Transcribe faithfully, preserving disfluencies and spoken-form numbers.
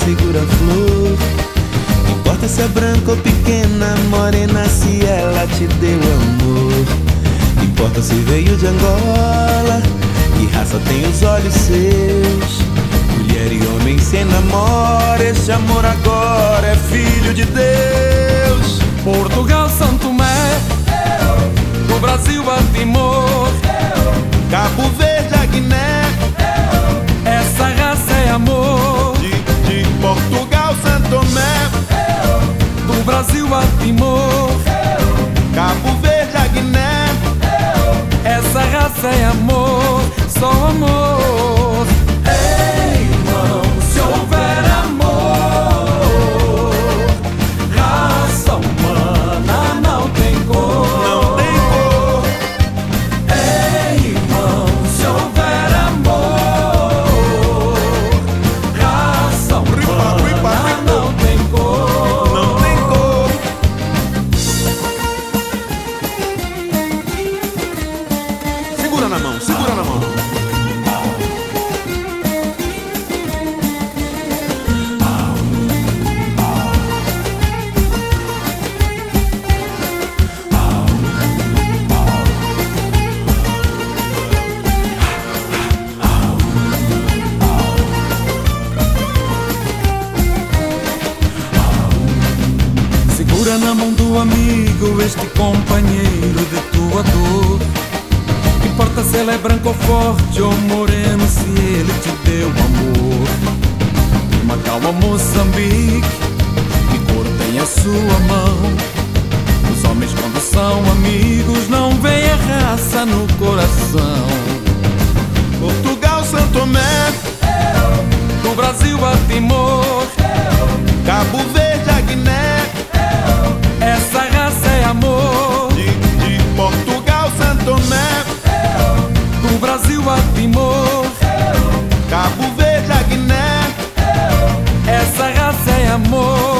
figura flor. Não importa se é branca ou pequena, morena, se ela te deu amor. Não importa se veio de Angola, que raça tem os olhos seus. Mulher e homem se enamora, esse amor agora é filho de Deus. Portugal, São Tomé, do Brasil a Timor, Cabo Verde a Guiné, essa raça é amor. De, de Portugal, São Tomé, do Brasil a Timor, Cabo Verde a Guiné, essa raça é amor, só amor. Ei, irmão, se houver amor, raça humana não tem cor. não tem cor. Ei, irmão, se houver amor, raça humana não tem cor. Não tem cor. Segura na mão, segura na mão. Segura na mão do amigo, este companheiro de tua dor. Não importa se ele é branco ou forte ou moreno, se ele te deu amor. Macau a Moçambique, que cor tem a sua mão? Os homens quando são amigos não veem a raça no coração. Portugal, São Tomé, Do Brasil a Timor, Cabo Verde a Guiné, essa raça é amor. de, de Portugal, São Tomé, Do Brasil a Timor, Cabo Verde a Guiné, essa raça é amor.